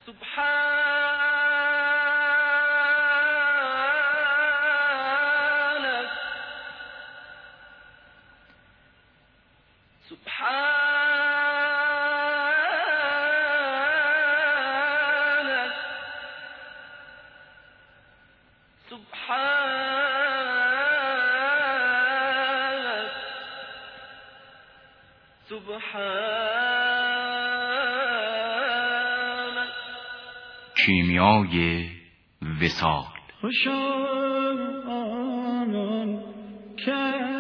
کیمیای وصال. خوشا آنان که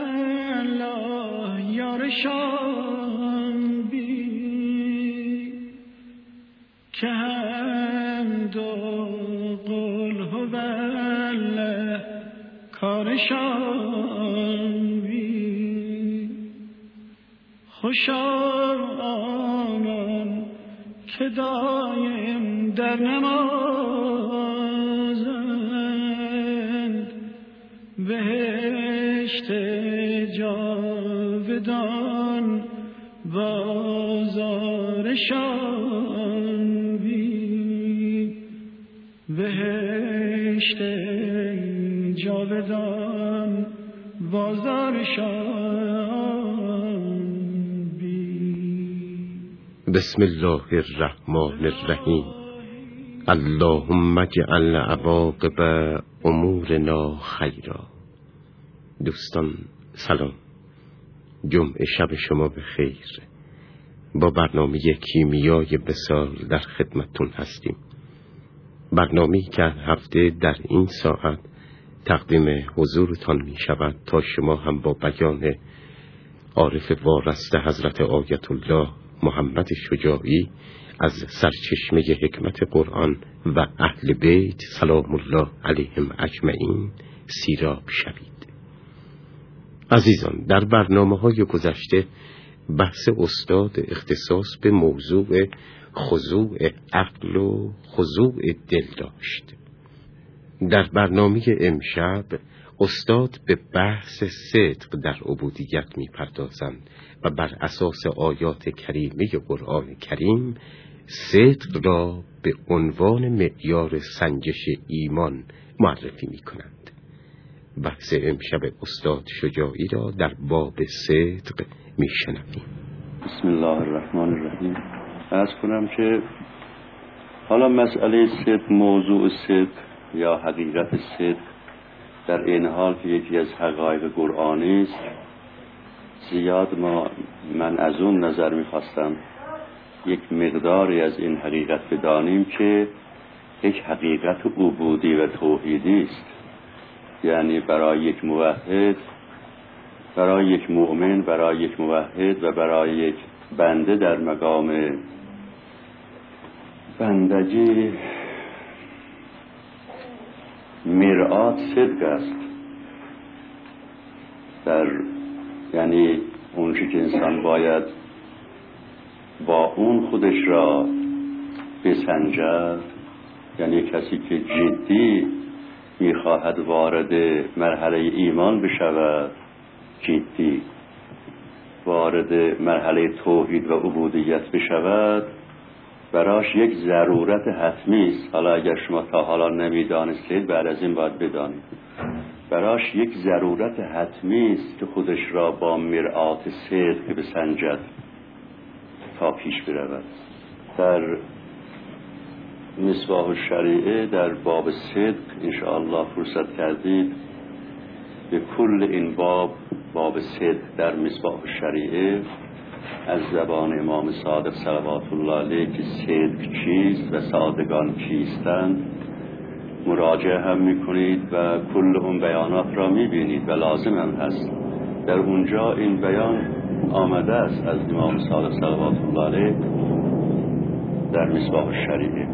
الله یارشان بی که هم دو قل هو الله کارشان بی. خوشا آنان که دایم در نمازند بهشت جاودان بازارشان بی. بهشت جاودان بازارشان بی. بسم الله الرحمن الرحیم. اللهم اجعل عواقب امورنا خیرا. دوستان سلام، جمعه شب شما بخیر. با برنامه کیمیای وصال در خدمتتون هستیم. برنامه‌ای که هفته در این ساعت تقدیم حضورتان می شود تا شما هم با بیان عارف وارسته حضرت آیت الله محمد شجاعی از سرچشمه حکمت قرآن و اهل بیت سلام الله علیهم اجمعین سیراب شوید. عزیزان، در برنامه‌های گذشته بحث استاد اختصاص به موضوع خضوع عقل و خضوع دل داشت. در برنامه امشب استاد به بحث صدق در عبودیت می‌پردازند و بر اساس آیات کریمه قرآن کریم صدق را به عنوان معیار سنجش ایمان معرفی می‌کنند. بحث امشب استاد شجاعی را در باب صدق می‌شنویم. بسم الله الرحمن الرحیم. عرض کنم که حالا مسئله صدق، موضوع صدق یا حقیقت صدق در این حال که یکی از حقایق قرآنی است، زیاد من از اون نظر می‌خواستم یک مقداری از این حقیقت بدانیم که یک حقیقت عبودی و توحیدی است. یعنی برای یک موحد، برای یک مؤمن، برای یک موحد و برای یک بنده در مقام بندگی مرآت صدق است. یعنی اون چیزی که انسان باید با اون خودش را بسنجد، یعنی کسی که جدی میخواهد وارد مرحله ایمان بشود، جدی وارد مرحله توحید و عبودیت بشود، براش یک ضرورت حتمی است. حالا اگر شما تا حالا نمیدانستید، بعد از این باید بدانید. براش یک ضرورت حتمی است که خودش را با مرآت صدق بسنجد تا پیش برود. در مصباح الشریعه در باب صدق انشاءالله فرصت کردید به کل این باب صدق در مصباح الشریعه از زبان امام صادق صلوات الله علیه که صدق چیست و صادقان کیستند مراجعه هم میکنید و کل اون بیانات را میبینید و لازم هم هست. در اونجا این بیان آمده است از امام صادق صلوات الله علیه در مصباح الشریعه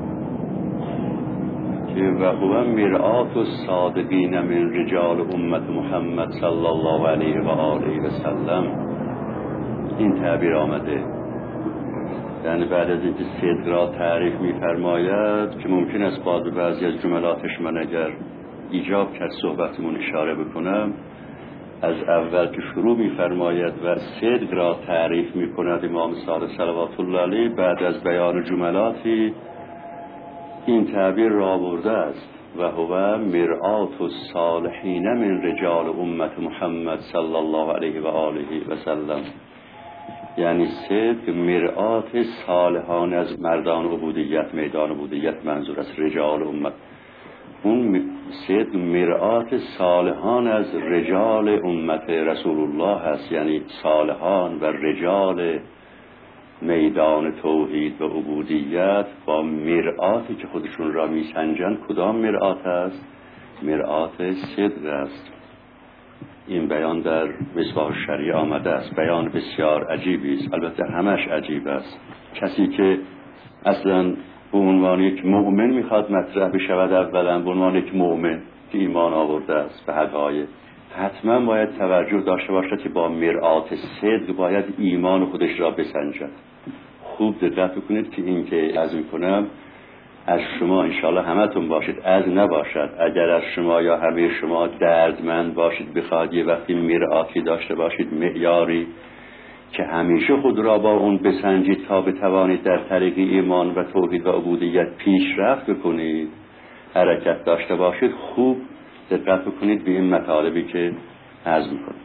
که و هو مرآت الصادقین من رجال امت محمد صلی الله علیه و آله و سلم. این تعبیر آمده. یعنی بعد از اینکه صدق را تعریف می‌فرماید که ممکن است بعضی از جملاتش من اگر ایجاب کرد صحبتمون اشاره بکنم، از اول که شروع می‌فرماید و صدق را تعریف می‌کند امام صادق صلوات الله علیه، بعد از بیان جملاتی این تعبیر را برده است و هو مرآت الصالحین من رجال امت محمد صلی الله علیه و آله و سلم. یعنی صدق مرآت صالحان از مردان عبودیت، میدان عبودیت منظور از رجال امت. اون صدق مرآت صالحان از رجال امت رسول الله هست، یعنی صالحان و رجال میدان توحید و عبودیت با مرآتی که خودشون را میسنجند. کدام مرآت است؟ مرآت صدق است. این بیان در مصباح الشریعه آمده است. بیان بسیار عجیبی است، البته همش عجیب است. کسی که اصلا به عنوان یک مؤمن میخواد مطرح بشود، اولا به عنوان یک مؤمن که ایمان آورده است به حقایق، حتما باید توجه داشته باشد که با مرآت صدق باید ایمان خودش را بسنجد. خوب دقت بکنید که این که عرض میکنم از شما انشاءالله همتون باشید، از نباشد. اگر از شما یا همه شما دردمند باشید، بخواهد یه وقتی مرآتی داشته باشید، معیاری که همیشه خود را با اون بسنجید تا بتوانید در طریق ایمان و توحید و عبودیت پیشرفت بکنید، حرکت داشته باشید، خوب دقت بکنید به این مطالبی که عرض میکنم.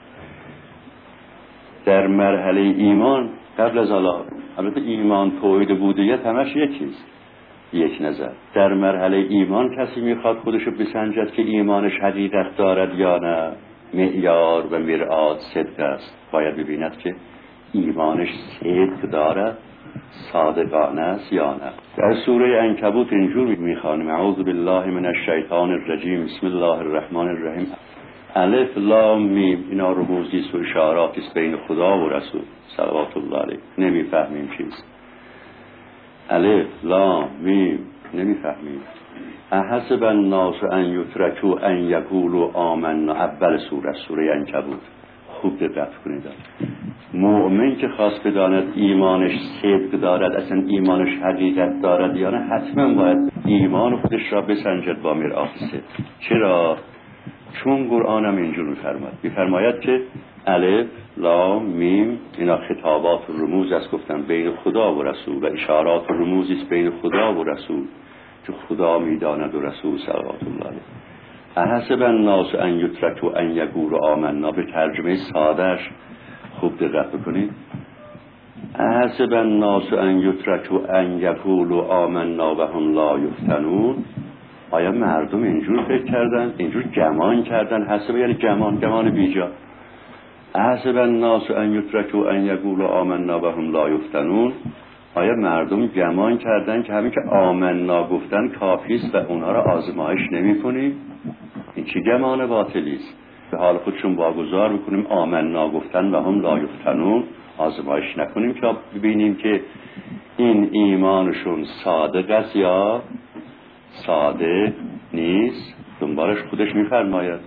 در مرحله ایمان قبل از البته ایمان توحید عبودیت همش یکیست، یک نظر. در مرحله ایمان کسی میخواد خودشو بسنجد که ایمانش حقیقت دارد یا نه، معیار و مرآت صدق است. باید ببیند که ایمانش صدق دارد، صادقانه است یا نه. در سوره عنکبوت اینجور میخوانیم: اعوذ بالله من الشیطان الرجیم، بسم الله الرحمن الرحیم. الف لام میم، اینا رموزی و اشاراتی است بین خدا و رسول صلوات الله علیه. نمیفهمیم چیست. الف لام میم نمیفهمیم. احسب الناس ان یترکوا ان یقولوا آمنا، اول سوره عنکبوت. خوب دقت کنید. مؤمن که خواست بداند ایمانش صدق دارد، اصلا ایمانش حقیقت دارد یا نه، حتما باید ایمان خودش را بسنجد با مرآت صدق. چرا؟ چون قرآن هم اینجور میفرماید که الف لام میم اینا خطابات و رموز است، گفتن بین خدا و رسول، و اشارات و رموزی است بین خدا و رسول که خدا میداند و رسول صلوات الله علیه. احسب الناس ان یترکوا ان یقولوا آمنا، به ترجمه سادهش خوب دقت بکنید. احسب الناس ان یترکوا ان یقولوا آمنا و هم لا یفتنون. آیا مردم اینجور فکر کردن، اینجور گمان کردن؟ حسب یعنی گمان بیجا. احسب الناس ان یترکوا ان یقولوا آمنا و هم لا یفتنون. آیا مردم گمان کردن که همین که آمنا گفتن کافی است و اونها را آزمایش نمی‌کنیم؟ این چه گمان باطلی است. به حال خودشون واگذار میکنیم آمنا گفتن و هم لا یفتنون، آزمایش نکنیم که ببینیم که این ایمانشون صادق است یا صادق نیست. دنبالش خودش میفرماید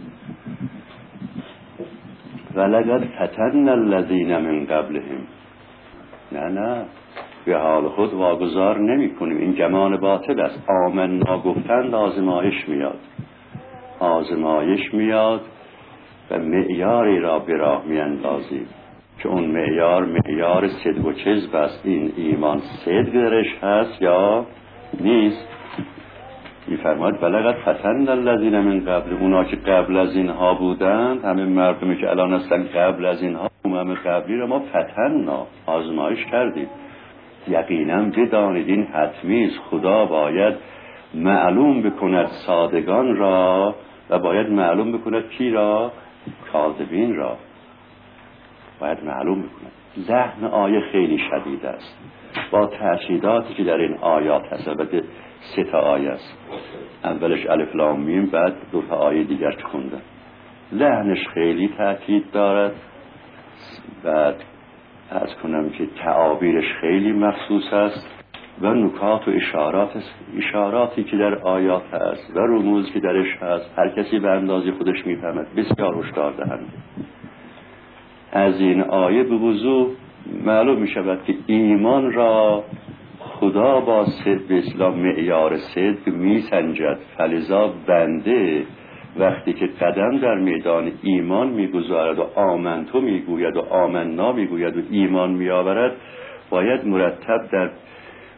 ولقد فتنا الذین من قبلهم. نه به حال خود واگذار نمی کنیم. این گمان باطل است. آمنا گفتن آزمایش میاد و معیاری را به راه میاندازیم که اون معیار صدق و کذب است. این ایمان صدق درش هست یا نیست. میفرماید بلغت فتن الذین من قبل، اونا که قبل از اینها بودند، همه مردمی که الان هستن قبل از اینها، امم قبلی را ما فتننا، آزمایش کردیم. یقینا بدانید این حتمی است، خدا باید معلوم بکند صادقان را و باید معلوم بکند کی را؟ کاذبین را باید معلوم بکند. لحن آیه خیلی شدید است با تأکیداتی که در این آیات هست. البته 3 تا آیه است، اولش الف لام میم، بعد 2 تا آیه دیگر که خوندم. لحنش خیلی تأکید دارد. بعد عرض کنم که تعابیرش خیلی مخصوص است و نکات و اشاراتی که در آیات هست و رموزی که درش هست، هر کسی به اندازه خودش میفهمد، بسیار هشدار دهنده. از این آیه به وضوح معلوم می شود که ایمان را خدا با صدق اسلام معیار صدق می سنجد. فلذا بنده وقتی که قدم در میدان ایمان میگذارد و آمنتو میگوید و آمنا میگوید و ایمان میآورد، باید مرتب در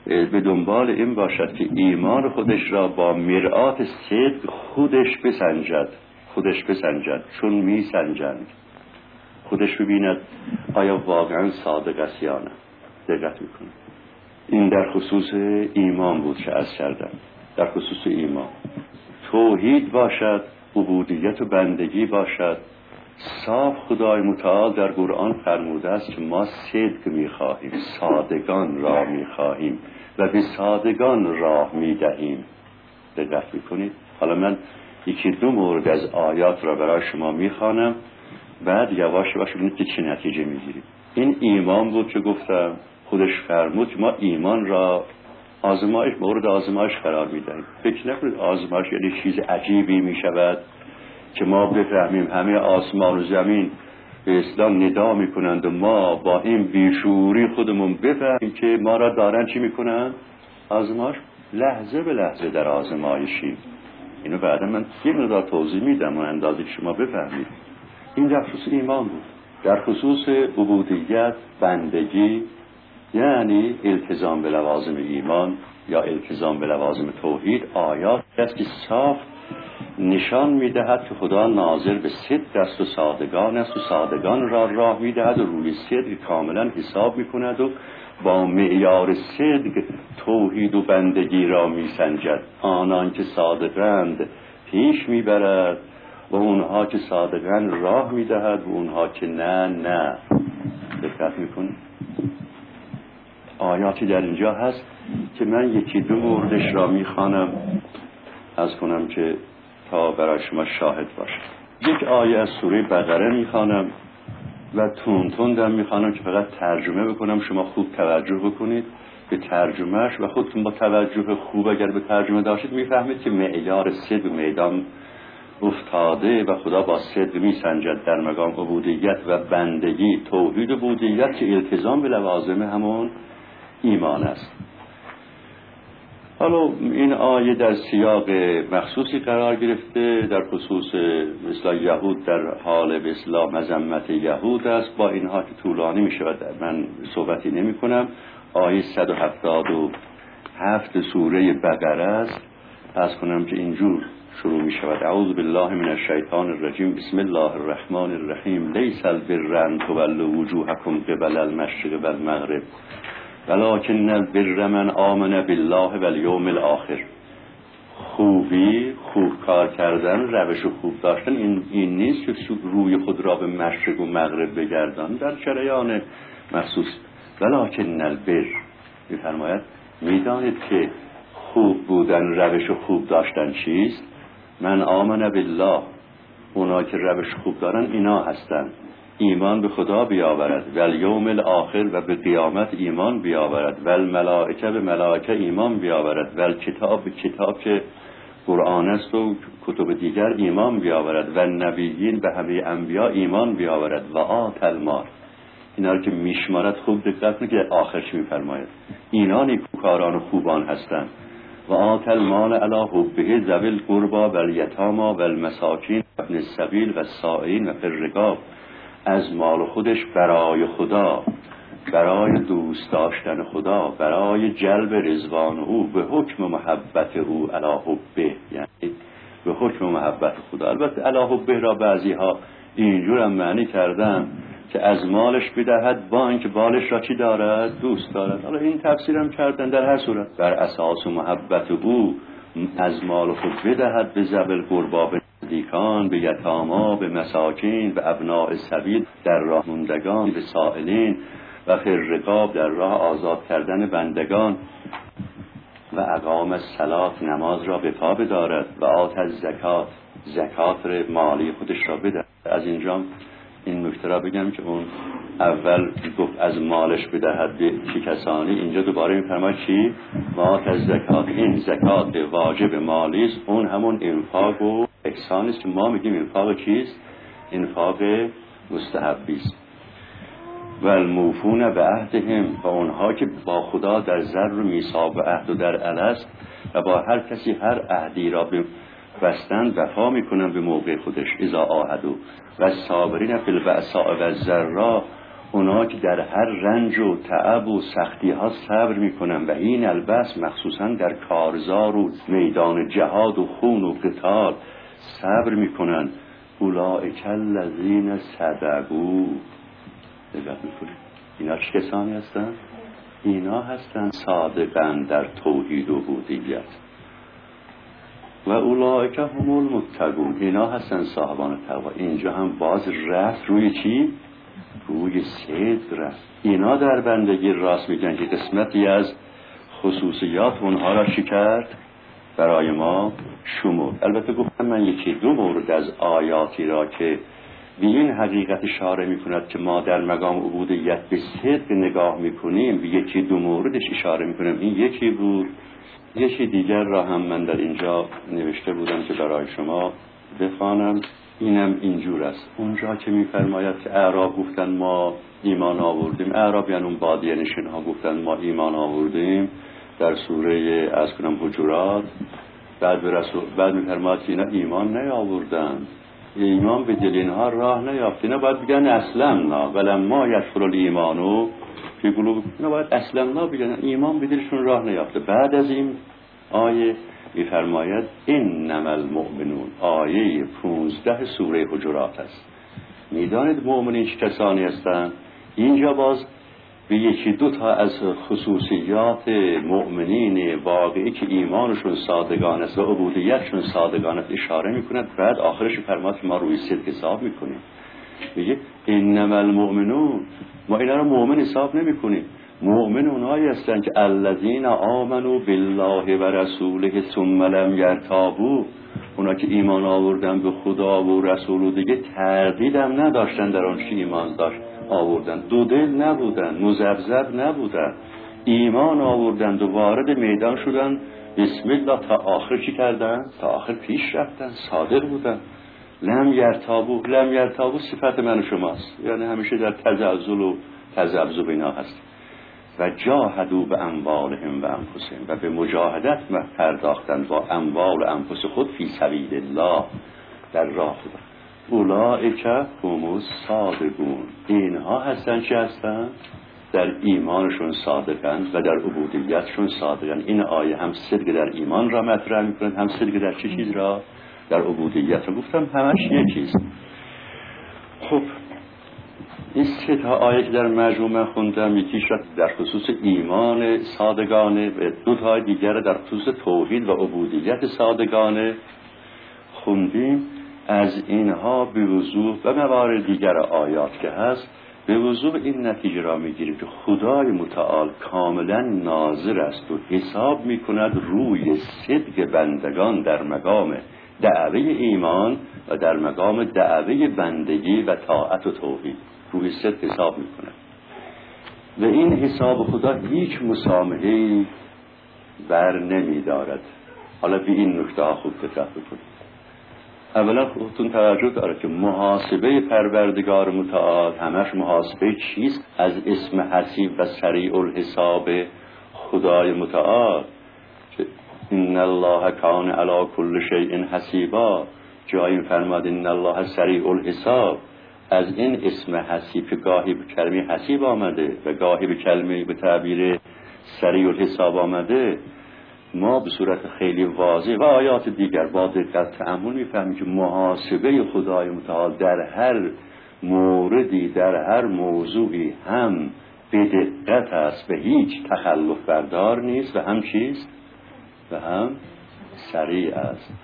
به دنبال این باشد که ایمان خودش را با مرآت صدق خودش بسنجد، چون میسنجند خودش ببیند آیا واقعا صادق است یا نه. دقت میکنه. این در خصوص ایمان بود که عرض کردم. در خصوص ایمان توحید باشد، عبودیت و بندگی باشد، صاف خدای متعال در قرآن فرموده است که ما صدق میخواهیم، صادقان راه میخواهیم و به صادقان راه میدهیم. دقت میکنید. حالا من یکی دو مورد از آیات را برای شما میخوانم، بعد یواش یواش ببینید که چه نتیجه میگیریم. این ایمان بود که گفتم خودش فرمود که ما ایمان را مورد آزمایش قرار میدهیم. فکر نکنید آزمایش یعنی چیز عجیبی میشود که ما بفهمیم همه آسمان و زمین به اسلام ندا میکنند و ما با این بیشعوری خودمون بفهمیم که ما را دارن چی میکنند؟ آزمایش. لحظه به لحظه در آزمایشیم. اینو بعدا من یه مقدار توضیح میدم و اندازه شما بفهمید. این در خصوص ایمان بود. در خصوص عبودیت، بندگی، یعنی التزام به لوازم ایمان یا التزام به لوازم توحید، آیات است که صاف نشان میدهد که خدا ناظر به صدق است و صادقان است و صادقان را راه میدهد و روی صدق کاملا حساب میکند و با معیار صدق توحید و بندگی را میسنجد. آنان که صادقند پیش میبرد و اونها که صادقند راه میدهد و اونها که نه. دقت میکنید. آیاتی در اینجا هست که من یکی دو موردش را میخوانم از کنم که تا برای شما شاهد باشه. یک آیه از سوره بقره میخوانم و تون میخوانم که فقط ترجمه بکنم. شما خوب توجه بکنید به ترجمهش و خودتون با توجه خوب اگر به ترجمه داشتید میفهمید که معیار صدق میدان افتاده و خدا با صدق میسنجد در مقام عبودیت و بندگی، توحید و عبودیت که التزام به لوازم همون ایمان است. حالا این آیه در سیاق مخصوصی قرار گرفته در خصوص مثلا یهود، در حال به اصطلاح مذمت یهود است. با اینها که طولانی می شود من صحبتی نمی کنم. آیه 177 سوره بقره است. از کنم که اینجور شروع می شود: اعوذ بالله من الشیطان الرجیم، بسم الله الرحمن الرحیم، لیس البر ان تولوا وجوهکم قبل المشرق والمغرب ولکن البر من آمن بالله والیوم الاخر. خوب کار کردن، روش خوب داشتن این نیست که روی خود را به مشرق و مغرب بگردان در جریان مخصوص. ولکن البر می‌فرماید میدانید که خوب بودن، روش خوب داشتن چیست؟ من آمن بالله، اونا که روش خوب دارن اینا هستن. ایمان به خدا بیاورد، والیوم الاخر و به قیامت ایمان بیاورد، والملائکه به ملائکه ایمان بیاورد، والکتاب به کتاب که قرآن است و کتب دیگر ایمان بیاورد، و نبیین به همه انبیا ایمان بیاورد، و آت المال. اینا رو که میشمارد خوب دقت کنید که آخر چی میفرماید. اینا نیکوکاران و خوبان هستند. و آت المال علی حبه ذوی القربى والیتامی والمساکین وابن السبیل والسائلین و فی الرقاب. از مال خودش برای خدا، برای دوست داشتن خدا، برای جلب رضوان او، به حکم محبت او علی حبه، یعنی به حکم محبت خدا. البته علی حبه را بعضی ها اینجور هم معنی کردن که از مالش بدهد با اینکه بالش را چی دارد؟ دوست دارد. حالا این تفسیر هم کردن. در هر صورت بر اساس محبت او از مال خود بدهد به ذوی القربی، به نزدیکان، به یتاما، به مساکین، به ابناء السبیل در راه موندگان، به سائلین و فی الرقاب در راه آزاد کردن بندگان، و اقام الصلاة نماز را به پا بدارد، و آت الزکات زکات مالی خودش را بدهد. از اینجا این نکته را بگم که اون اول گفت از مالش بدهد به چه کسانی، اینجا دوباره میفرماید چی؟ آت الزکات. این زکات واجب مالی است، اون همون انفاق و احسان است که ما میگیم انفاق چیست؟ انفاق مستحبی است. و الموفون به عهدهم، و اونها که با خدا در زر و میثاق و عهد و در الست و با هر کسی هر عهدی را بستند وفا میکنن به موقع خودش. اذا عاهدوا و الصابرین فی البأساء و الضراء، اونا که در هر رنج و تعب و سختی ها صبر میکنن و این البس مخصوصا در کارزار و میدان جهاد و خون و قتال صبر میکنن. اولئک الذین صدقوا. نگاه میکنید اینا چه کسانی هستن؟ اینا هستن صادقن در توحید و عبودیت. و اولئک هم المتقون. اینا هستن صاحبان تقوا. اینجا هم باز رفت روی چی؟ روی صدق رفت. اینا در بندگی راست میگن که قسمتی از خصوصیات اونها را چی کرد؟ برای ما شمرد. البته گفتم من یکی دو مورد از آیاتی را که به این حقیقت اشاره میکند که ما در مقام عبودیت به صدق نگاه میکنیم، به یکی دو موردش اشاره میکنم. این یکی بود. یکی دیگر را هم من در اینجا نوشته بودم که برای شما بخوانم. اینم اینجور است. اونجا که میفرماید که اعراب گفتن ما ایمان آوردیم، اعراب یعنی اون بادیه نشین ها گفتن ما ایمان آوردیم، در سوره از کنم حجرات. بعد میفرماید که اینا ایمان نیاوردن، ایمان به دل اینها راه نیافت. اینا باید بگن اسلمنا ولما یدخل الایمان فی قلوبکم. اینا باید اسلمنا بگن، ایمان به دلشون راه نیافته. بعد از این آیه میفرماید انما المؤمنون. آیه 15 سوره حجرات است. میدانید مؤمنین چه کسانی هستند؟ اینجا باز به یکی دو تا از خصوصیات مؤمنین واقعی که ایمانشون صادقان است و عبودیتشون صادقان است اشاره میکند. بعد آخرش فرماد که ما روی صدق حساب میکنیم. میگه انما المؤمنون. ما اینا رو مؤمن حساب نمیکنیم. مؤمن اونهایی هستن که الذین آمنوا بالله و رسوله ثم لم یرتابوا. اونا که ایمان آوردن به خدا و رسول و دیگه تردید هم نداشتن در آن چی ایمان داشت آوردن، دو دل نبودن، مزبذب نبودن، ایمان آوردن و وارد میدان شدن. بسم الله تا آخر چی کردن؟ تا آخر پیش رفتن، صادق بودن. لم یرتابو صفت من و شماست، یعنی همیشه در تزلزل و تذبذب اینا هست. و جاهدوا به اموالهم و انفسهم. و به مجاهدت پرداختن با اموال و انفس خود فی سبیل الله، در راه خدا. اولئک هم الصادقون. اینها هستن چه هستن؟ در ایمانشون صادقن و در عبودیتشون صادقن. این آیه هم صدق در ایمان را مطرح میکنه، هم صدق در چه چیز را؟ در عبودیت را. گفتم همش یکیست. خب این سه تا آیه که در مجموعه خوندم، یکیش را در خصوص ایمان صادقانه و دو تا دیگر در خصوص توحید و عبودیت صادقانه خوندیم. از اینها به وضوح و موارد دیگر آیات که هست به وضوح این نتیجه را میگیریم که خدای متعال کاملا ناظر است و حساب میکند روی صدق بندگان در مقام دعوه ایمان و در مقام دعوه بندگی و طاعت و توحید. روی صدق حساب میکنه و این حساب خدا هیچ مسامحه‌ای بر نمیدارد. حالا به این نکته ها خوب دقت بکنید. اولا خودتون توجه داره که محاسبه پروردگار متعال همش محاسبه چیست؟ از اسم حسیب و سریع الحساب خدای متعال که ان الله کان علی کل شیء حسیبا. جایی فرماد ان الله سریع الحساب. از این اسم حسیب که گاهی به کلمه حسیب آمده و گاهی به کلمه به تعبیر سریع الحساب آمده، ما به صورت خیلی واضح و آیات دیگر با دقت تأمل میفهمیم که محاسبه خدای متعال در هر موردی، در هر موضوعی هم به دقت است و هیچ تخلف بردار نیست و هم چیست؟ و هم سریع است.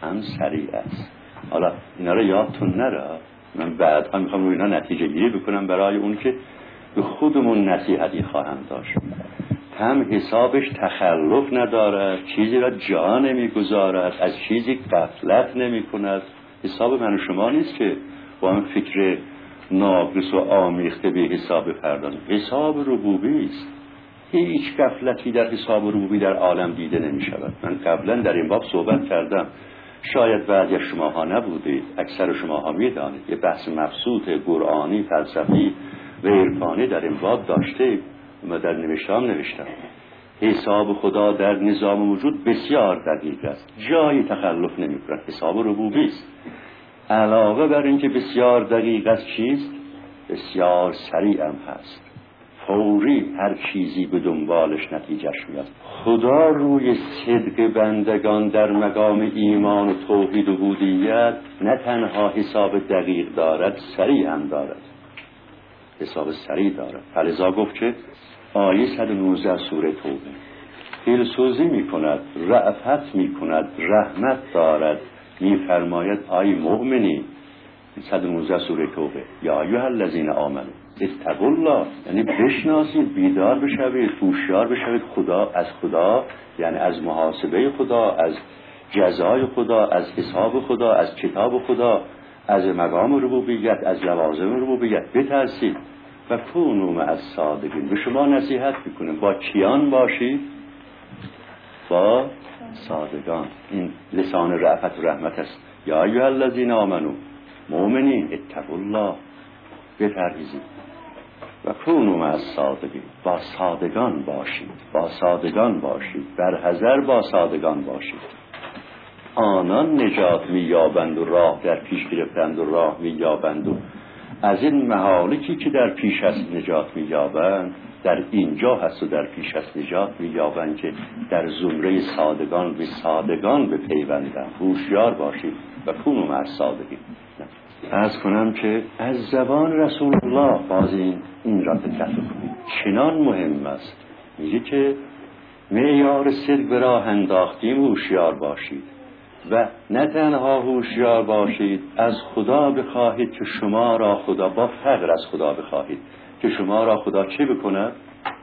حالا اینا رو یادتون نره. من بعدها میخوام روی اینا نتیجه گیری بکنم برای اون که به خودمون نصیحتی خواهم داشت. هم حسابش تخلف ندارد، چیزی را جا نمیگذارد، از چیزی غفلت نمی کند. حساب من و شما نیست که با این فکر ناقص و آمیخته به حساب پردازیم. حساب ربوبی است. هیچ غفلتی در حساب ربوبی در عالم دیده نمی شود. من قبلا در این باب صحبت کردم، شاید بعضی شماها نبودید، اکثر شماها می دانید. یه بحث مبسوط قرآنی، فلسفی و عرفانی در این باب داشته و در نوشتم. حساب خدا در نظام وجود بسیار دقیق است، جایی تخلف نمی کند. حساب ربوبی است. علاوه بر اینکه بسیار دقیق است چیست؟ بسیار سریع هم هست. فوری هر چیزی به دنبالش نتیجهش میاد. خدا روی صدق بندگان در مقام ایمان و توحید و عبودیت نه تنها حساب دقیق دارد، سریع هم دارد، حساب سریع دارد. فلذا گفت که آیه 119 سوره توبه دلسوزی میکند، رأفت میکند، رحمت دارد. میفرماید ای مؤمنین، 119 سوره توبه، یا ایها الذین آمنوا اتقوا الله، یعنی بشناسید، بیدار بشوید، هوشیار بشوید از خدا، یعنی از محاسبه خدا، از جزای خدا، از حساب خدا، از کتاب خدا، از مقام ربوبیت، از لوازم ربوبیت بترسید. و کونوا مع الصادقین، به شما نصیحت میکنیم با کیان باشید؟ با صادقان. این لسان رأفت و رحمت است. یا ایها الذین آمنوا، مؤمنین، اتقوا الله، بپرهیزید. و کونوا مع الصادقین، با صادقان باشید، با صادقان باشید، برحذر با صادقان باشید. آنان نجات می‌یابند و راه در پیش گرفتند و راه می‌یابند و از این مهالکی که در پیش است نجات می‌یابند، در اینجا هست و در پیش است نجات می‌یابند که در زمره صادقان به صادقان بپیوندند. هوشیار باشید. و کونوا مع الصادقین. عرض کنم که از زبان رسول الله باز این را دقت کنید، چنان مهم است. میگه که معیار صدق به راه انداختیم، هوشیار باشید. و نه تنها هوشیار باشید، از خدا بخواهید که شما را خدا، با فقر از خدا بخواهید که شما را خدا چه بکند؟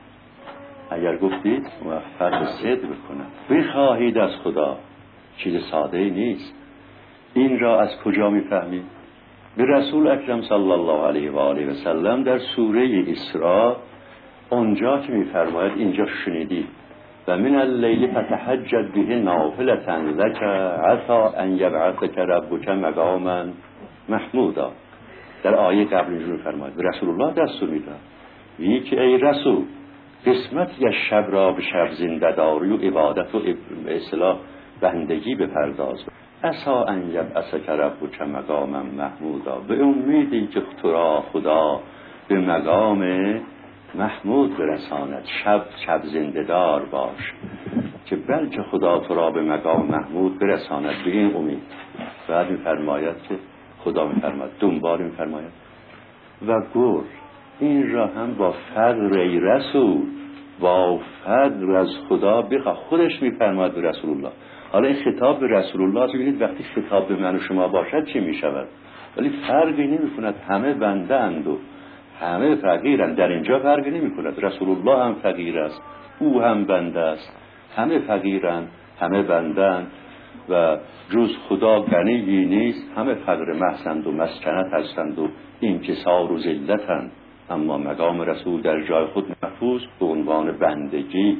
اگر گفتید موفق به صدق بکند، بخواهید از خدا. چیز ساده ای نیست. این را از کجا میفهمید؟ به رسول اکرم صلی الله علیه و آله و سلم در سوره اسراء اونجا که میفرماید، اینجا شنیدید و من اللیل فتهجد به نافلة لک عسى ان یبعثک ربک مقاما محمودا. در آیه قبل اینجور میفرماید، به رسول الله دستور میداد، میگه که ای رسول، قسمت یا شب را به شب زنده داری و عبادت و اصلاح بندگی بپرداز. عسى ان یبعثک ربک مقاما محمودا، به امیدی که تو را خدا به مقام محمود برساند. شب زنده دار باش که بلکه خدا تو را به مقام محمود برساند، به این امید. بعد میفرماید که خدا میفرماید، دنبال میفرماید و گل این را هم با فقر ای رسول، با فقر از خدا بخواه. خودش میفرماید به رسول الله. حالا این خطاب به رسول الله، ببینید وقتی خطاب به من و شما باشد چی میشود؟ ولی فرقی نمی کند، همه بنده اند و همه فقیرند. در اینجا فرقی نمی کند. رسول الله هم فقیر است، او هم بنده است، همه فقیرند، همه بندند و جز خدا غنی نیست. همه فقر محضند و مسکنت هستند و انکسار و ذلتند، اما مقام رسول در جای خود محفوظ به عنوان بندگی.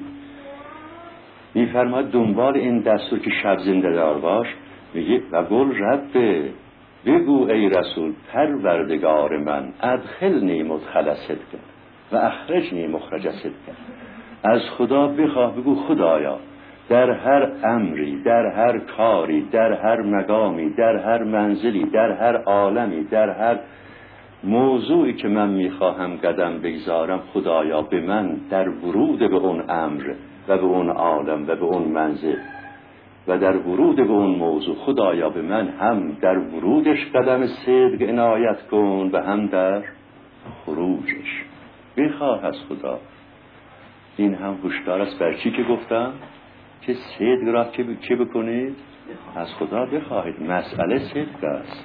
میفرماید دنبال این دستور که شب زنده دار باش. میگه و گل رب، بگو ای رسول پروردگار من، ادخلنی مدخل صدق و اخرجنی مخرج صدق. از خدا بخواه، بگو خدایا در هر امری، در هر کاری، در هر مقامی، در هر منزلی، در هر عالمی، در هر موضوعی که من میخواهم قدم بگذارم، خدایا به من در ورود به اون امر و به اون عالم و به اون منزل و در ورود به اون موضوع، خدایا به من هم در ورودش قدم صدق عنایت کن و هم در خروجش. بخواه از خدا. این هم هوشیار است. بر چی که گفتم که صدق را چه بکنید؟ از خدا بخواهید. مسئله صدق است،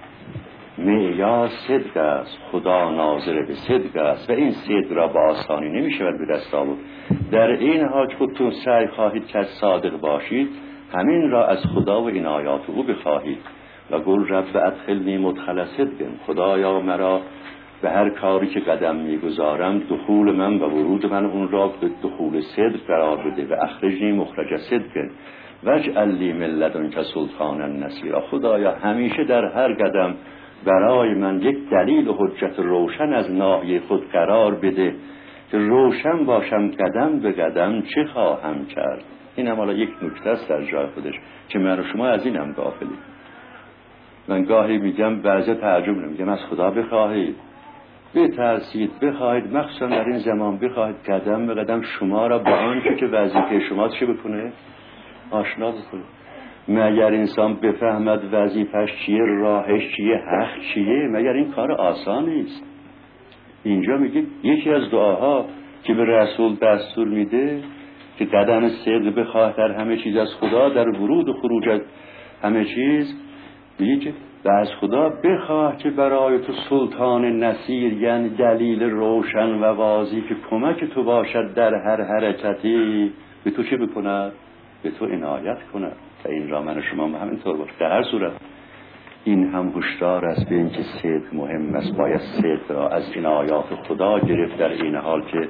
معیار صدق است، خدا ناظر به صدق است و این صدق را با آسانی نمیشود به دست آورد. در این حال که خودتون سعی خواهید که صادق باشید، همین را از خدا و عنایات او بخواهید. و گل رب ادخلنی مدخل صدق، خدایا مرا به هر کاری که قدم میگذارم دخول من و ورود من اون را به دخول صدق قرار بده. و اخرجنی مخرج صدق واجعل لی من لدنک سلطانا نصیرا. خدایا همیشه در هر قدم برای من یک دلیل و حجت روشن از ناحیه خود قرار بده که روشن باشم قدم به قدم چه خواهم کرد. این هم حالا یک نکته است در جای خودش که من و شما از این هم غافلیم. من گاهی میگم، بعضی تعجب میگم از خدا بخواهید. بترسید، بخواهید مخصوصا در این زمان بخواهید قدم به قدم شما را با آنچه که وظیفه شماست چه بکنه؟ آشنا بکنه. مگر انسان بفهمد وظیفش چیه، راهش چیه، حق چیه؟ مگر این کار آسانی است؟ اینجا میگه یکی از دعاها که به رسول دستور میده که قدم صدق بخواه در همه چیز از خدا، در ورود و خروج از همه چیز، میگه که از خدا بخواه که برای تو سلطان نصیر، یعنی دلیل روشن و واضح که کمک تو باشد در هر حرکتی، به تو چه بکند؟ به تو عنایت کند. و این را من شما هم همینطور باشه. در هر صورت این هم هشدار است به اینکه صدق مهم است. باید صدق را از عنایات خدا گرفت در این حال که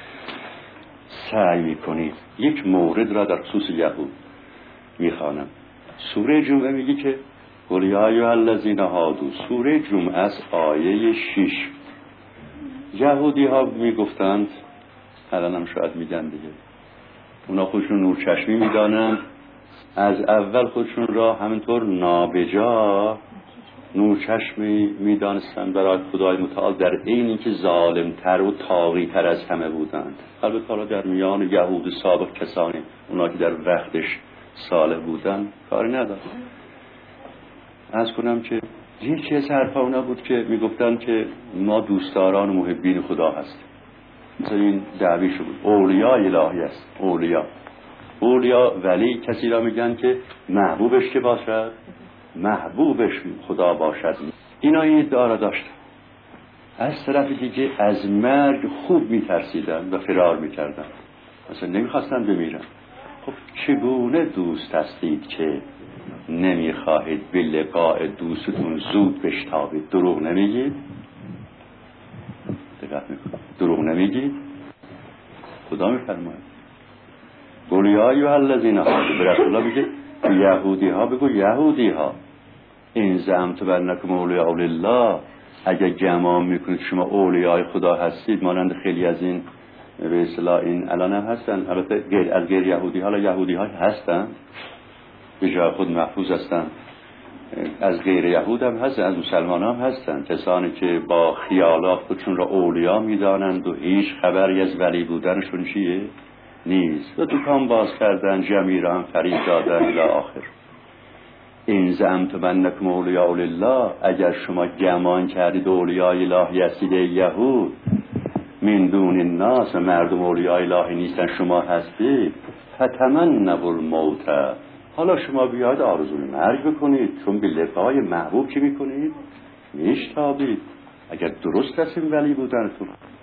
سعی میکنید. یک مورد را در خصوص یهود میخوانم. سوره جمعه میگی که قل یا ایها الذین هادوا، سوره جمعه از آیه 6. یهودی ها میگفتند، الان هم شاید میگن دیگه، اونا خودشون نورچشمی میدانند، از اول خودشون را همینطور نابجا نورچشمی میدانستند برای خدای متعال، در عین اینکه ظالمتر و طاغی‌تر از همه بودند. البته حالا در میان یهود سابق کسانی، اونا که در وقتش صالح بودند، کاری نداشت. از کنم که یکی از حرفا اونا بود که میگفتند که ما دوستداران و محبین خدا هستیم. مثلا این دعویش بود. اولیاء الهی است. اولیاء ولی کسی را میگن که محبوبش که باشد، محبوبش خدا باشد. اینا این ادعا را داشتن. از طرف دیگه از مرگ خوب میترسیدن و فرار میکردن، مثلا نمیخواستن بمیرن. خب چگونه دوست هستید که نمیخواهید به لقاء دوستتون زود بشتابید؟ دروغ نمیگید؟ دقت میکنید، دروغ نمیگید؟ خدا میفرماید قل یا ایها الذین هادوا، به رسول الله میگه یهودی ها بگو یهودی ها این زعمتم انکم اولیاء الله، اگر گمان میکنید شما اولیای خدا هستید، مانند خیلی از این به اصطلاح این الان هم هستن، البته از غیر یهودی ها، یهودی ها هستن به جای خود محفوظ هستن، از غیر یهود هم هستن، از مسلمان هم هستن، کسانی که با خیالات خودشون را اولیا میدانند و هیچ خبری از ولی بودنشون چیه نیست و دکان باز کردن، جمعی را هم فریب دادن الی آخر. این زعمتم انکم اولیاء الله، اگر شما گمان کردید اولیای الهی هستید یهود، من دون الناس، مردم اولیای الهی نیستن شما هستید، فتمنوا الموت، حالا شما بیاید آرزوی مرگ بکنید، چون به لقای محبوب چی میکنید؟ میشتابید. اگر درست هستیم ولی بودنتون،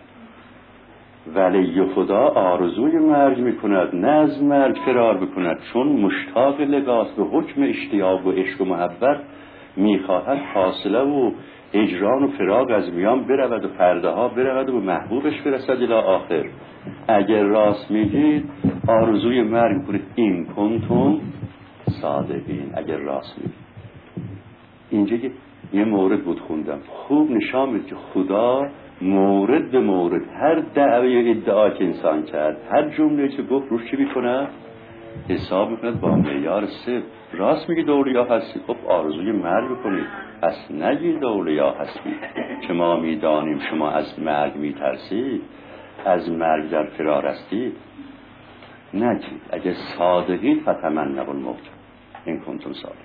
ولی خدا آرزوی مرگ میکند، نه از مرگ فرار بکند، چون مشتاق لقاست، به حکم اشتیاق و عشق و محبت میخواهد فاصله و هجران و فراق از میان برود و پرده ها برود و به محبوبش برسد الی آخر. اگر راست میگید آرزوی مرگ کنید، این کنتم صادقین، اگر راست میگید. اینجا یه مورد بود خوندم، خوب نشان میده که خدا مورد به مورد هر دعوی ادعا که انسان کرد، هر جمله که گفت روش چی میکنه؟ حساب میکنه با معیار صدق. راست میگید اولیا هستید، خب آرزوی مرگ بکنید، پس نگید اولیا هستید که ما میدانیم شما از مرگ میترسید، از مرگ در فرار هستید. نگید اگه صادقید فتمنوا الموت این کنتم صادق.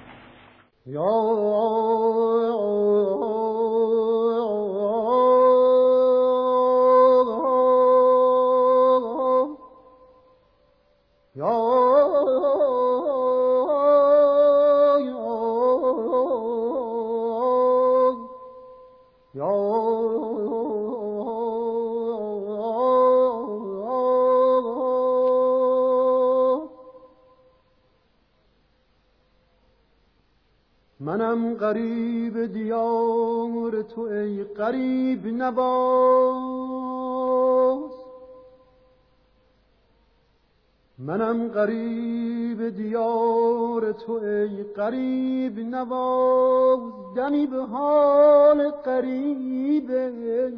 منم غریب دیار تو ای غریب نواز، منم غریب دیار تو ای غریب نواز، دمی به حال غریبه،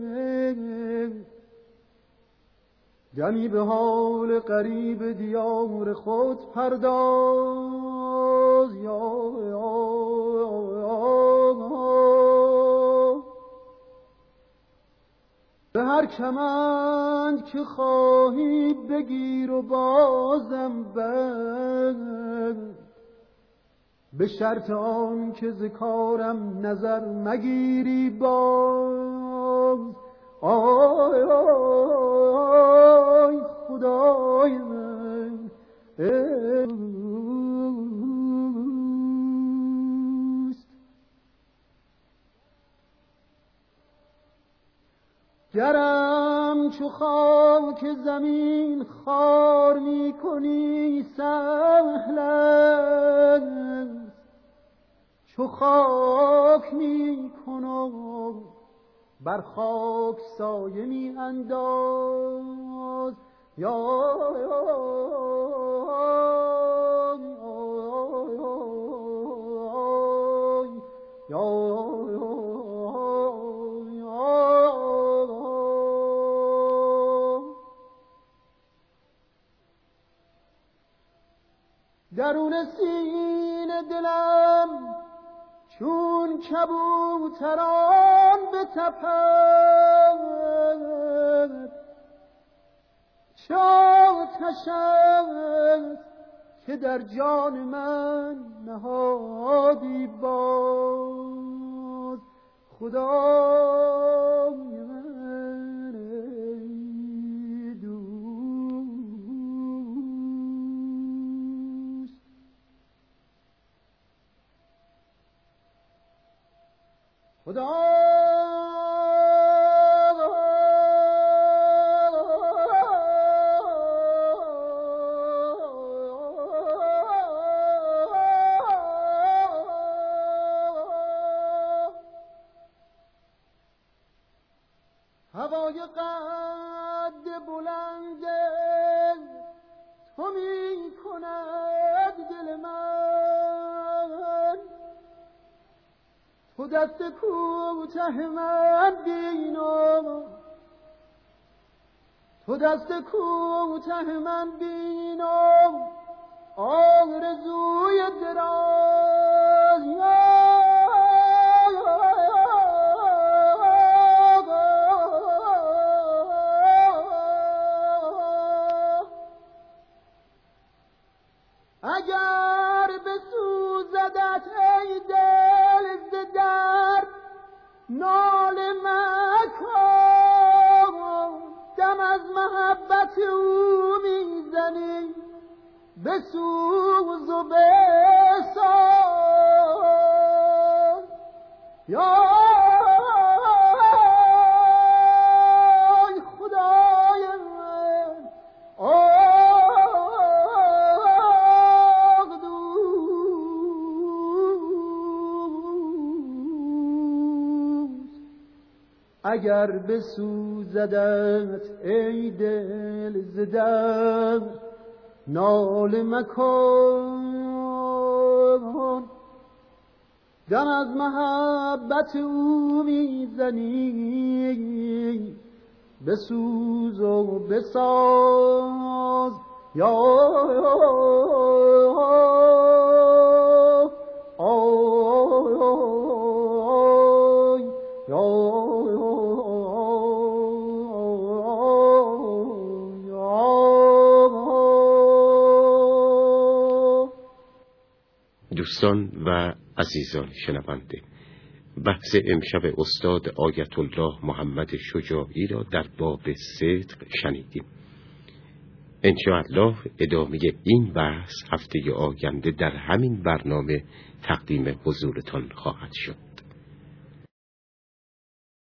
دمی به حال غریب دیار خود پرداز. هر کمند که خواهی بگیر و بازم بند، به شرط آن که ز کارم نظر مگیری باز. آی آی خدای من، گرم چو خاک زمین خار می کنی سهل است، چو خاک می کنم بر خاک سایه می انداز. یا درون سینه دلم چون کبوتران بتپد، چه آتش است که در جان من نهادی باز. خدای من ای دوست، خدا هوای قد بلند تو می کند دل من، تو دست کوته من بینم، تو دست کوته من بینم، آرزوی دراز. اگر بسوزدت ای دل ز درد ناله مکن، دم از محبت او میزنی بسوز و بساز. یا خدای من، اگر بسوزدت ای دل ز درد ناله مکن، دم از محبت او میزنی بسوز و بساز. یا دوستان و عزیزان شنونده، بحث امشب استاد آیت الله محمد شجاعی را در باب صدق شنیدیم. انشاءالله ادامه این بحث هفته آینده در همین برنامه تقدیم حضورتان خواهد شد.